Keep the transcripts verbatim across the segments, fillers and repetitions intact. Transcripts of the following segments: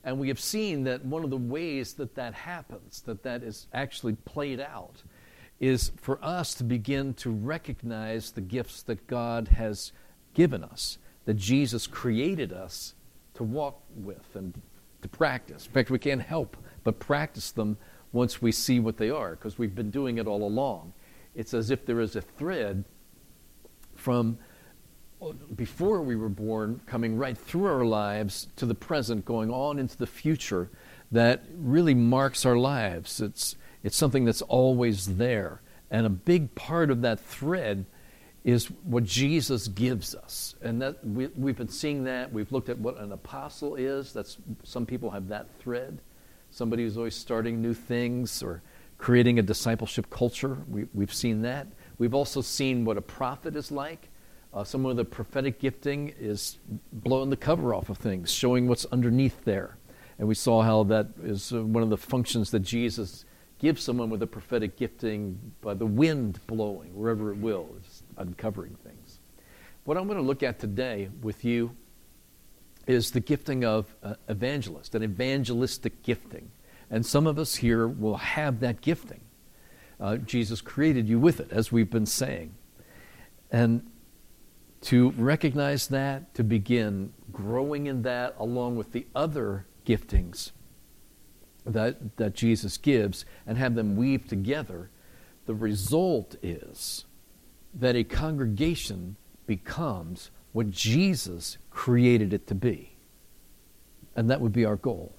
And we have seen that one of the ways that that happens, that that is actually played out, is for us to begin to recognize the gifts that God has given us, that Jesus created us to walk with and to practice. In fact, we can't help but practice them once we see what they are, because we've been doing it all along. It's as if there is a thread from before we were born, coming right through our lives to the present, going on into the future, that really marks our lives. It's it's something that's always there. And a big part of that thread is what Jesus gives us. And that we, we've been seeing that. We've looked at what an apostle is. That's some people have that thread. Somebody who's always starting new things or creating a discipleship culture. We, we've seen that. We've also seen what a prophet is like. Uh, some of the prophetic gifting is blowing the cover off of things, showing what's underneath there. And we saw how that is uh, one of the functions that Jesus gives someone with a prophetic gifting by the wind blowing wherever it will, just uncovering things. What I'm going to look at today with you is the gifting of uh, evangelist, an evangelistic gifting. And some of us here will have that gifting. Uh, Jesus created you with it, as we've been saying. And to recognize that, to begin growing in that along with the other giftings that, that Jesus gives and have them weave together, the result is that a congregation becomes what Jesus created it to be. And that would be our goal.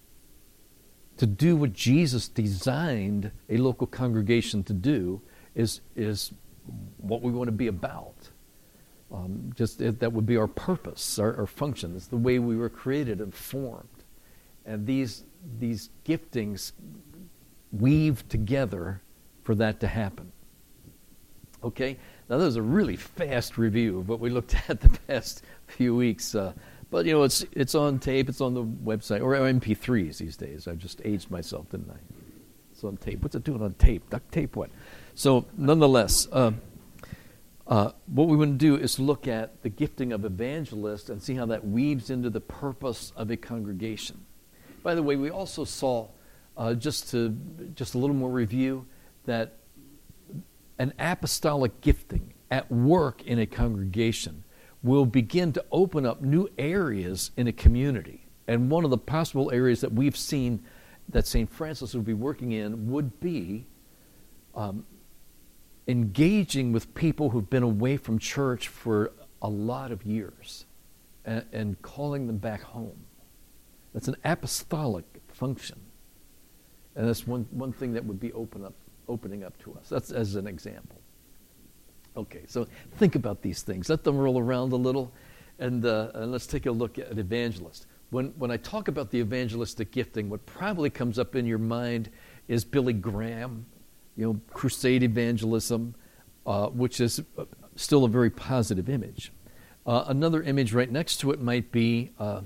To do what Jesus designed a local congregation to do is, is what we want to be about. Um, just it, that would be our purpose, our, our function. It's the way we were created and formed. And these these giftings weave together for that to happen. Okay? Now, that was a really fast review of what we looked at the past few weeks. Uh, but, you know, it's it's on tape. It's on the website. Or M P threes these days. I've just aged myself, didn't I? It's on tape. What's it doing on tape? Duct tape what? So, nonetheless... Uh, Uh, what we want to do is look at the gifting of evangelist and see how that weaves into the purpose of a congregation. By the way, we also saw, uh, just to just a little more review, that an apostolic gifting at work in a congregation will begin to open up new areas in a community. And one of the possible areas that we've seen that Saint Francis would be working in would be um, engaging with people who've been away from church for a lot of years and, and calling them back home. That's an apostolic function. And that's one, one thing that would be open up, opening up to us. That's as an example. Okay, so think about these things. Let them roll around a little, and, uh, and let's take a look at evangelist. When, when I talk about the evangelistic gifting, what probably comes up in your mind is Billy Graham, you know, crusade evangelism, uh, which is still a very positive image. Uh, another image right next to it might be uh,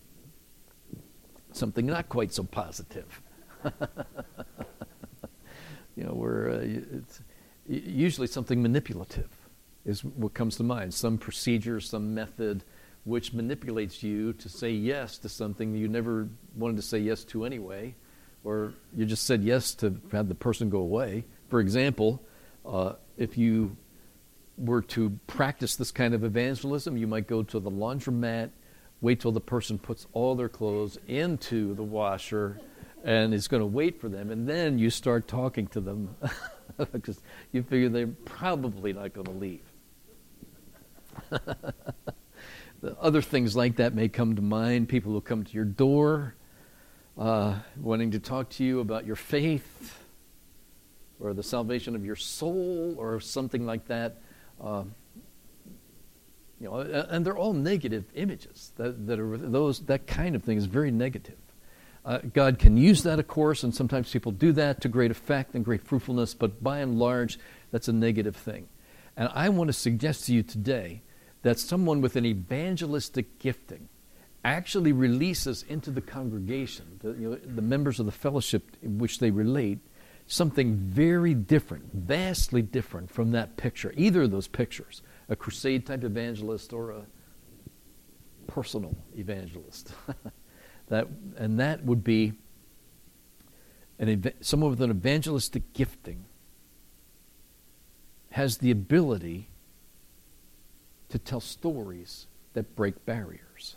something not quite so positive. you know, where uh, it's usually something manipulative is what comes to mind. Some procedure, some method, which manipulates you to say yes to something you never wanted to say yes to anyway, or you just said yes to have the person go away. For example, uh, if you were to practice this kind of evangelism, you might go to the laundromat, wait till the person puts all their clothes into the washer, and is going to wait for them, and then you start talking to them because you figure they're probably not going to leave. The other things like that may come to mind. People who come to your door, Uh, wanting to talk to you about your faith or the salvation of your soul or something like that. Uh, you know, and they're all negative images. That, that are those that kind of thing is very negative. Uh, God can use that, of course, and sometimes people do that to great effect and great fruitfulness, but by and large, that's a negative thing. And I want to suggest to you today that someone with an evangelistic gifting actually releases into the congregation, the, you know, the members of the fellowship in which they relate, something very different, vastly different from that picture, either of those pictures, a crusade-type evangelist or a personal evangelist. That, and that would be an, someone with an evangelistic gifting has the ability to tell stories that break barriers.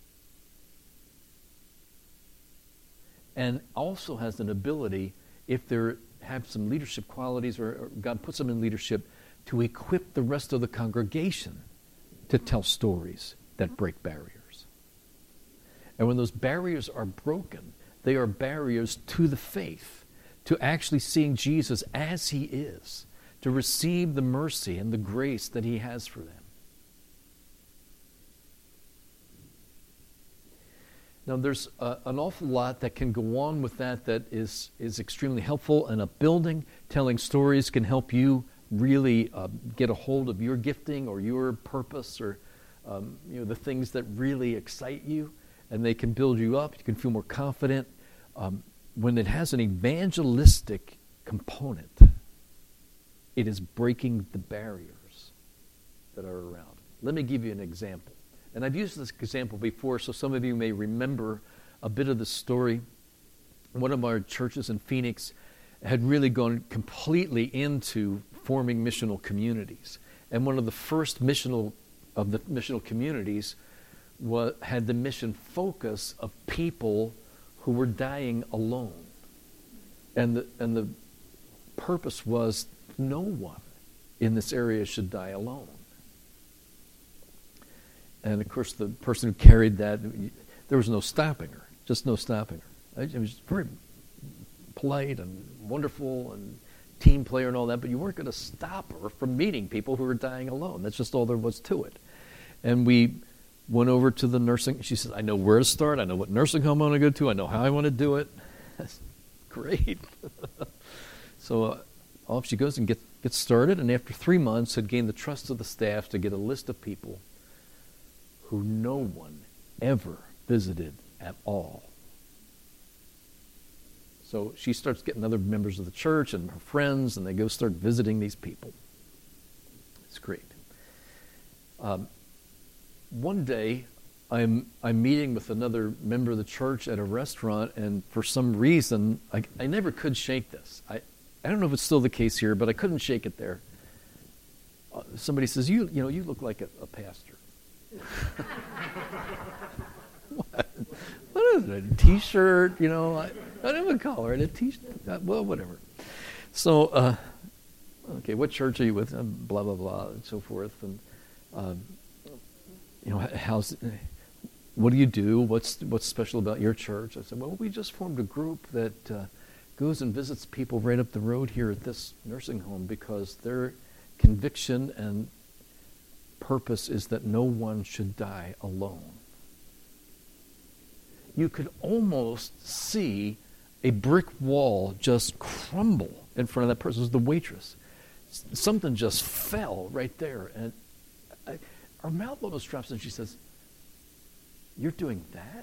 And also has an ability, if they have some leadership qualities or, or God puts them in leadership, to equip the rest of the congregation to tell stories that break barriers. And when those barriers are broken, they are barriers to the faith, to actually seeing Jesus as he is, to receive the mercy and the grace that he has for them. Now, there's uh, an awful lot that can go on with that that is, is extremely helpful and upbuilding. Telling stories can help you really uh, get a hold of your gifting or your purpose or um, you know, the things that really excite you, and they can build you up. You can feel more confident. Um, when it has an evangelistic component, it is breaking the barriers that are around. Let me give you an example. And I've used this example before, so some of you may remember a bit of the story. One of our churches in Phoenix had really gone completely into forming missional communities. And one of the first missional of the missional communities was, had the mission focus of people who were dying alone. And the, and the purpose was no one in this area should die alone. And of course, the person who carried that, there was no stopping her, just no stopping her. It was very polite and wonderful and team player and all that, but you weren't going to stop her from meeting people who were dying alone. That's just all there was to it. And we went over to the nursing. She said, I know where to start. I know what nursing home I want to go to. I know how I want to do it. That's great. So uh, off she goes and get, gets started, and after three months had gained the trust of the staff to get a list of people who no one ever visited at all. So she starts getting other members of the church and her friends, and they go start visiting these people. It's great. Um, one day, I'm I'm meeting with another member of the church at a restaurant, and for some reason, I, I never could shake this. I, I don't know if it's still the case here, but I couldn't shake it there. Uh, somebody says, "You you know, you look like a, a pastor." what? What is it? A T-shirt? You know, I, I don't even call it a T-shirt. Uh, well, whatever. So, uh, okay, what church are you with? Uh, blah blah blah, and so forth. And um, you know, how's what do you do? What's what's special about your church? I said, well, we just formed a group that uh, goes and visits people right up the road here at this nursing home because their conviction and purpose is that no one should die alone. You could almost see a brick wall just crumble in front of that person. It was the waitress. Something just fell right there. And I, our mouth almost drops, and she says, "You're doing that?"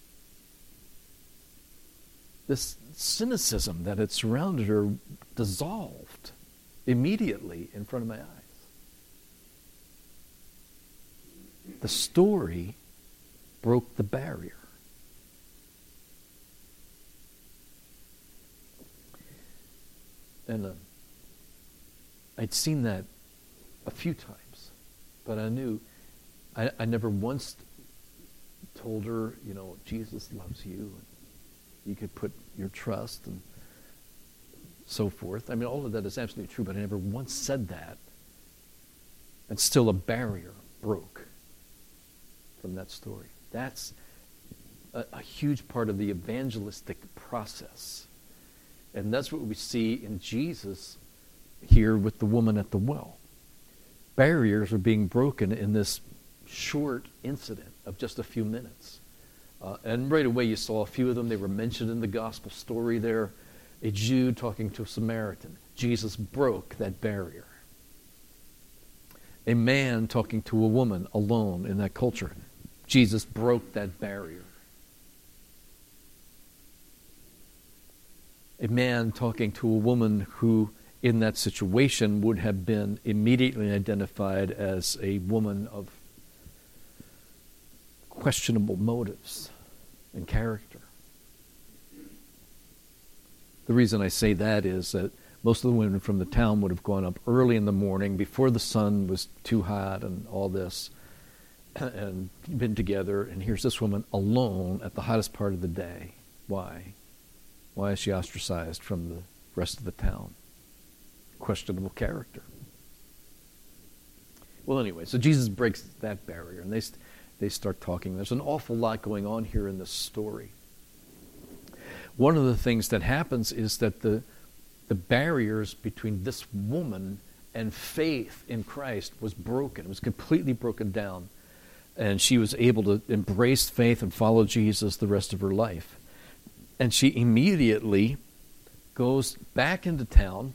This cynicism that had surrounded her dissolved immediately in front of my eyes. The story broke the barrier. And uh, I'd seen that a few times, but I knew, I, I never once told her, you know, Jesus loves you, and you could put your trust and so forth. I mean, all of that is absolutely true, but I never once said that. And still a barrier broke from that story. That's a, a huge part of the evangelistic process. And that's what we see in Jesus here with the woman at the well. Barriers are being broken in this short incident of just a few minutes. Uh, and right away you saw a few of them. They were mentioned in the gospel story there. A Jew talking to a Samaritan. Jesus broke that barrier. A man talking to a woman alone in that culture. Jesus broke that barrier. A man talking to a woman who, in that situation, would have been immediately identified as a woman of questionable motives and character. The reason I say that is that most of the women from the town would have gone up early in the morning before the sun was too hot and all this, and been together, and here's this woman alone at the hottest part of the day. Why? Why is she ostracized from the rest of the town? Questionable character. Well, anyway, so Jesus breaks that barrier, and they they start talking. There's an awful lot going on here in this story. One of the things that happens is that the the barriers between this woman and faith in Christ was broken. It was completely broken down. And she was able to embrace faith and follow Jesus the rest of her life. And she immediately goes back into town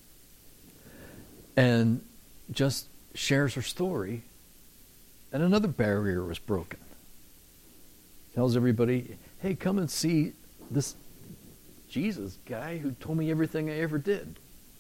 and just shares her story. And another barrier was broken. Tells everybody, hey, come and see this Jesus guy who told me everything I ever did.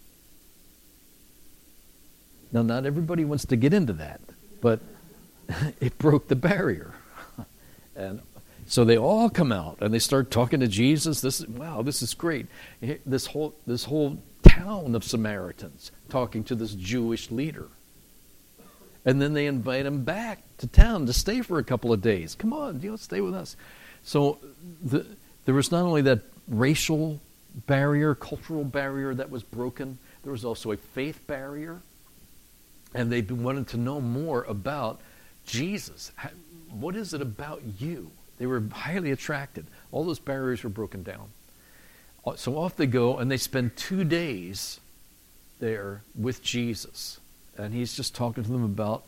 Now, not everybody wants to get into that, but it broke the barrier. And so they all come out and they start talking to Jesus. This is, wow, this is great. This whole this whole town of Samaritans talking to this Jewish leader. And then they invite him back to town to stay for a couple of days. Come on, you know, stay with us. So the, there was not only that racial barrier, cultural barrier that was broken, there was also a faith barrier. And they wanted to know more about Jesus. What is it about you? They were highly attracted. All those barriers were broken down. So off they go, and they spend two days there with Jesus. And he's just talking to them about,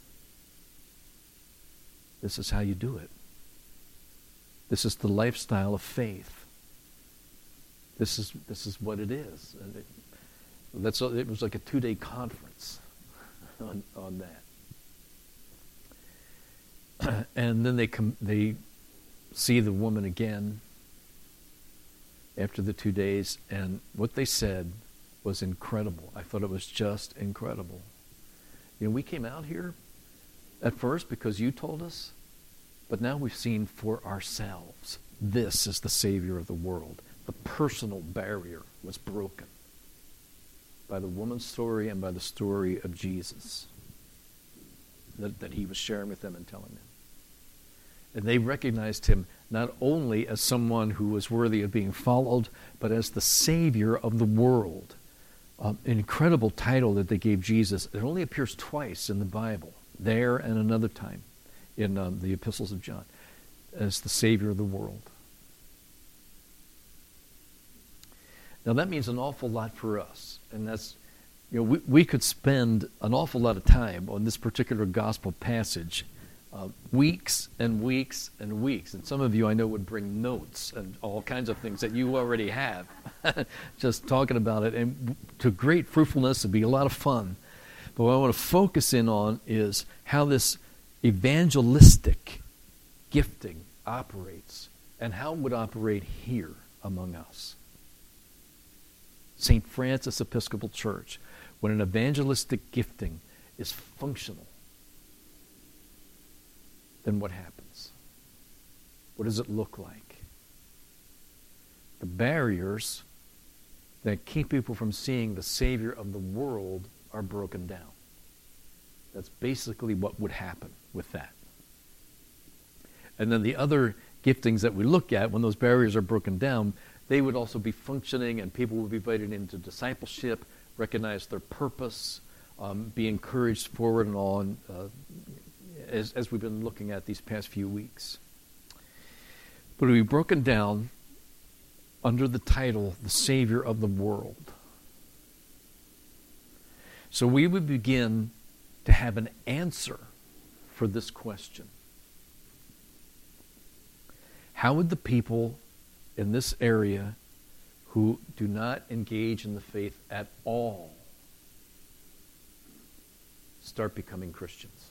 this is how you do it. This is the lifestyle of faith. This is this is what it is. And it, that's it was like a two-day conference on on that. And then they come, they see the woman again after the two days, and what they said was incredible. I thought it was just incredible. You know, we came out here at first because you told us, but now we've seen for ourselves. This is the Savior of the world. The personal barrier was broken by the woman's story and by the story of Jesus that, that he was sharing with them and telling them. And they recognized him not only as someone who was worthy of being followed, but as the Savior of the world. Um, an incredible title that they gave Jesus. It only appears twice in the Bible, there and another time in um, the epistles of John, as the Savior of the world. Now that means an awful lot for us, and that's, you know, we, we could spend an awful lot of time on this particular gospel passage, uh, weeks and weeks and weeks. And some of you I know would bring notes and all kinds of things that you already have, just talking about it, and to great fruitfulness. It'd be a lot of fun. But what I want to focus in on is how this evangelistic gifting operates and how it would operate here among us. Saint Francis Episcopal Church, when an evangelistic gifting is functional, then what happens? What does it look like? The barriers that keep people from seeing the Savior of the world are broken down. That's basically what would happen with that. And then the other giftings that we look at, when those barriers are broken down, they would also be functioning, and people would be invited into discipleship, recognize their purpose, um, be encouraged forward and on, uh, as, as we've been looking at these past few weeks. But it would be broken down under the title, The Savior of the World. So we would begin to have an answer for this question. How would the people in this area who do not engage in the faith at all start becoming Christians?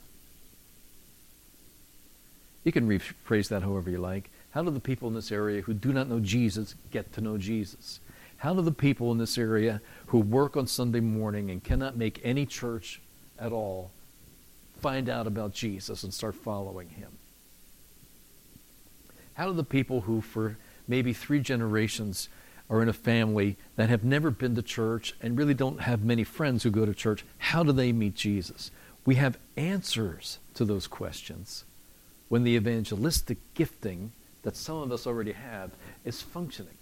You can rephrase that however you like. How do the people in this area who do not know Jesus get to know Jesus? How do the people in this area who work on Sunday morning and cannot make any church at all find out about Jesus and start following him? How do the people who for maybe three generations are in a family that have never been to church and really don't have many friends who go to church, how do they meet Jesus? We have answers to those questions when the evangelistic gifting that some of us already have is functioning.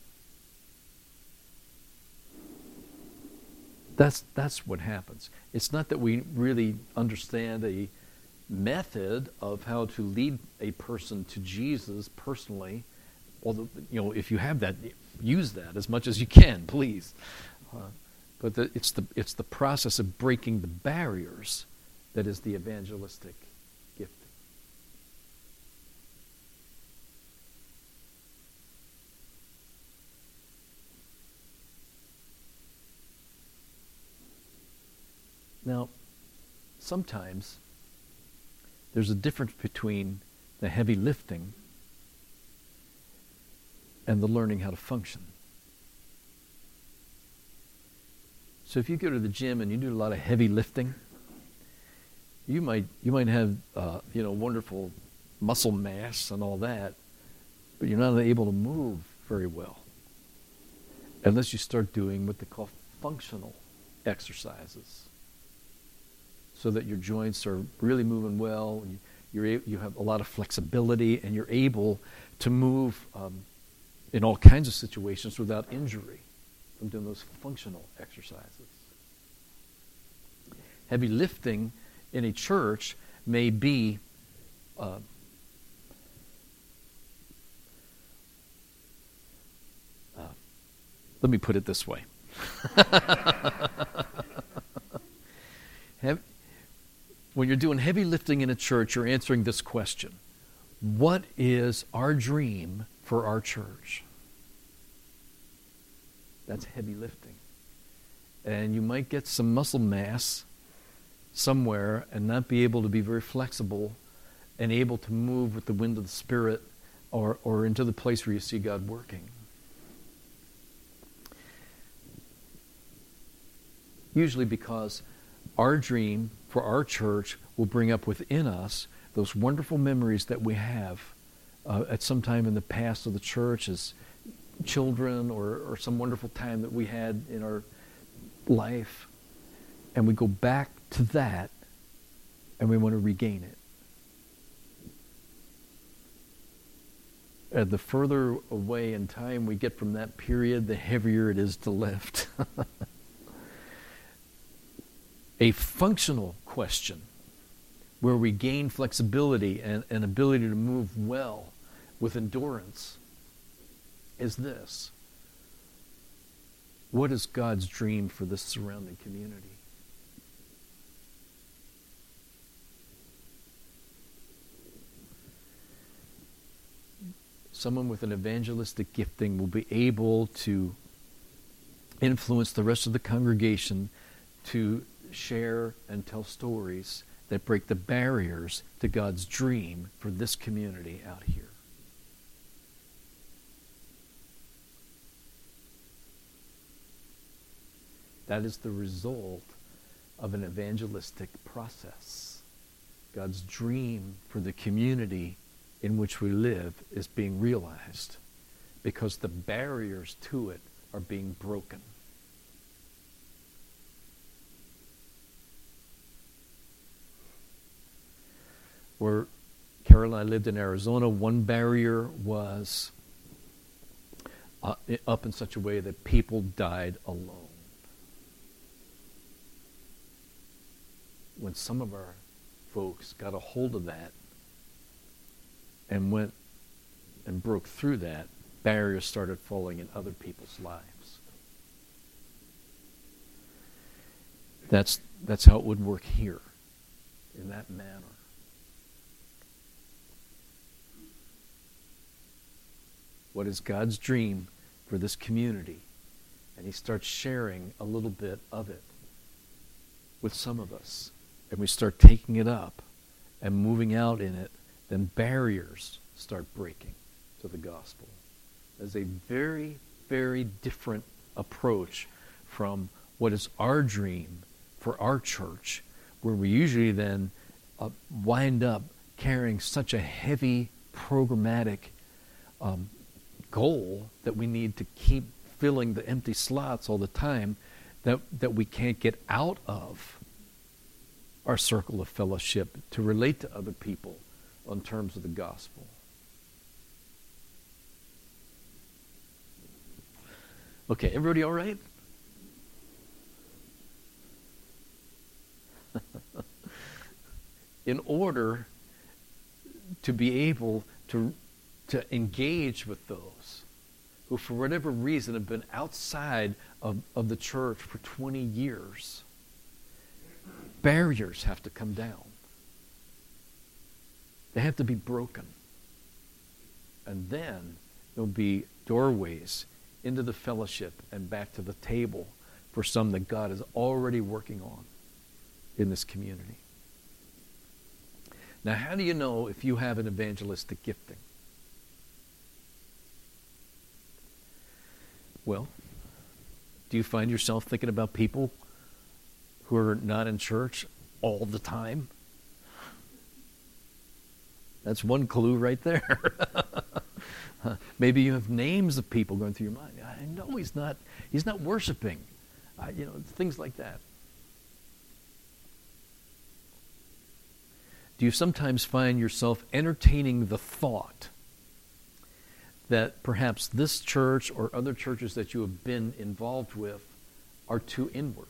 That's, that's what happens. It's not that we really understand a method of how to lead a person to Jesus personally, although, you know, if you have that, use that as much as you can, please. Uh, but the, it's the it's the process of breaking the barriers that is the evangelistic gift. Now, sometimes there's a difference between the heavy lifting and the learning how to function. So if you go to the gym and you do a lot of heavy lifting, you might you might have uh, you know wonderful muscle mass and all that, but you're not able to move very well unless you start doing what they call functional exercises, so that your joints are really moving well. You're you have a lot of flexibility, and you're able to move um, in all kinds of situations without injury from doing those functional exercises. Heavy lifting in a church may be uh, uh, let me put it this way. Have, when you're doing heavy lifting in a church, you're answering this question: what is our dream for our church? That's heavy lifting. And you might get some muscle mass somewhere and not be able to be very flexible and able to move with the wind of the Spirit or, or into the place where you see God working. Usually because our dream for our church will bring up within us those wonderful memories that we have uh, at some time in the past of the church as children, or, or some wonderful time that we had in our life. And we go back to that and we want to regain it. And the further away in time we get from that period, the heavier it is to lift. A functional question where we gain flexibility and, and ability to move well with endurance is this: what is God's dream for this surrounding community? Someone with an evangelistic gifting will be able to influence the rest of the congregation to share and tell stories that break the barriers to God's dream for this community out here. That is the result of an evangelistic process. God's dream for the community in which we live is being realized because the barriers to it are being broken. Where Carol and I lived in Arizona, one barrier was uh, up in such a way that people died alone. When some of our folks got a hold of that and went and broke through that, barriers started falling in other people's lives. That's, that's how it would work here, in that manner. What is God's dream for this community? And he starts sharing a little bit of it with some of us. And we start taking it up and moving out in it, then barriers start breaking to the gospel. There's a very, very different approach from what is our dream for our church, where we usually then uh, wind up carrying such a heavy programmatic um, goal that we need to keep filling the empty slots all the time, that, that we can't get out of our circle of fellowship to relate to other people on terms of the gospel. Okay, everybody all right? In order to be able to, to engage with those who, for whatever reason, have been outside of, of the church for twenty years, barriers have to come down. They have to be broken. And then there'll be doorways into the fellowship and back to the table for some that God is already working on in this community. Now, how do you know if you have an evangelistic gifting? Well, do you find yourself thinking about people who are not in church all the time? That's one clue right there. Maybe you have names of people going through your mind. I know he's not, he's not worshiping. Uh, you know, things like that. Do you sometimes find yourself entertaining the thought that perhaps this church or other churches that you have been involved with are too inward?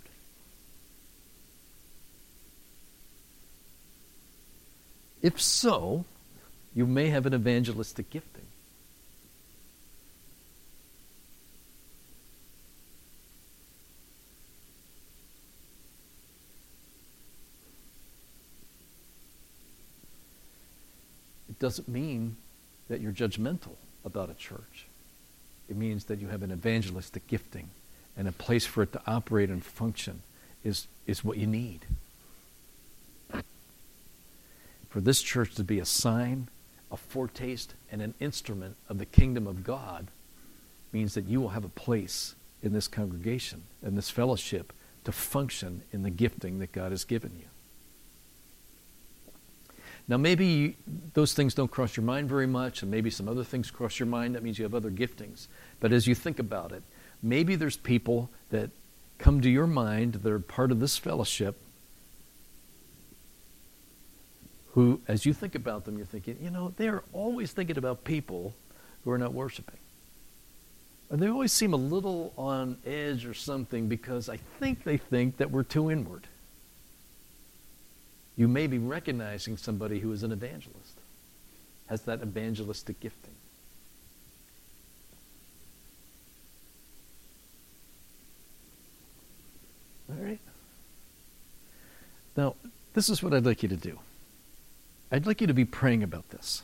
If so, you may have an evangelistic gifting. It doesn't mean that you're judgmental about a church. It means that you have an evangelistic gifting, and a place for it to operate and function is, is what you need. For this church to be a sign, a foretaste, and an instrument of the kingdom of God means that you will have a place in this congregation, in this fellowship, to function in the gifting that God has given you. Now, maybe you, those things don't cross your mind very much, and maybe some other things cross your mind. That means you have other giftings. But as you think about it, maybe there's people that come to your mind that are part of this fellowship who, as you think about them, you're thinking, you know, they are always thinking about people who are not worshiping. Or they always seem a little on edge or something because I think they think that we're too inward. You may be recognizing somebody who is an evangelist, has that evangelistic gifting. All right? Now, this is what I'd like you to do. I'd like you to be praying about this.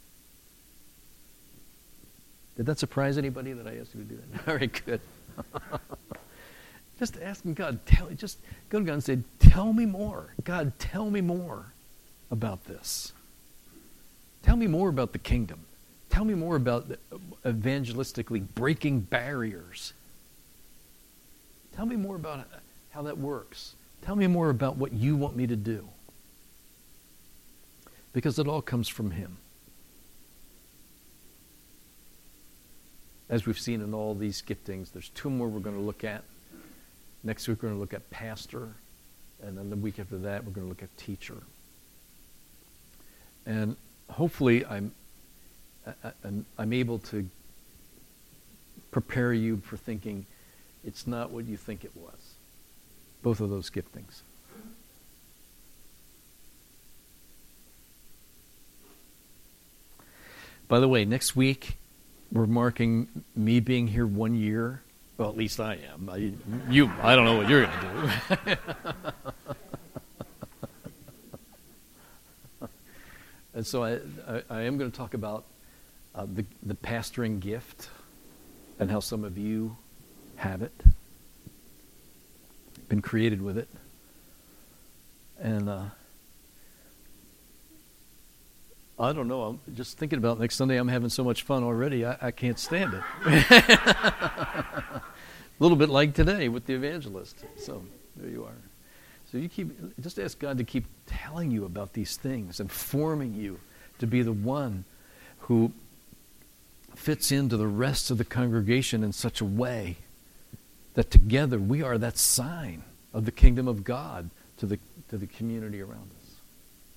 Did that surprise anybody that I asked you to do that? All right, good. Just asking God, tell, just go to God and say, tell me more. God, tell me more about this. Tell me more about the kingdom. Tell me more about the, evangelistically breaking barriers. Tell me more about how that works. Tell me more about what you want me to do. Because it all comes from Him. As we've seen in all these giftings, there's two more we're going to look at. Next week we're going to look at pastor, and then the week after that we're going to look at teacher. And hopefully I'm, I, I'm, I'm able to prepare you for thinking it's not what you think it was. Both of those giftings. By the way, next week we're marking me being here one year. Well, at least I am. I, you, I don't know what you're going to do. And so I, I, I am going to talk about uh, the, the pastoring gift and how some of you have it, been created with it. And uh, I don't know. I'm just thinking about next Sunday. I'm having so much fun already. I, I can't stand it. A little bit like today with the evangelist. So there you are. So you keep just ask God to keep telling you about these things and forming you to be the one who fits into the rest of the congregation in such a way that together we are that sign of the kingdom of God to the, to the community around us.